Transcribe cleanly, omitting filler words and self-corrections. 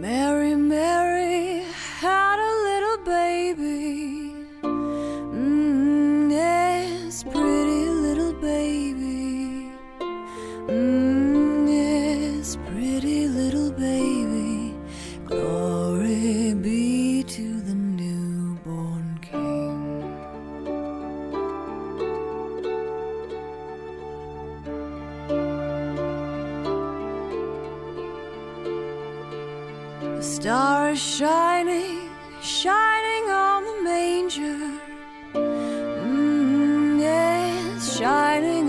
Mary, Mary had a little baby. Yes, pretty little baby. Yes, pretty little baby. Glory be to the newborn King. The star is shining, shining on the manger. Yes, shining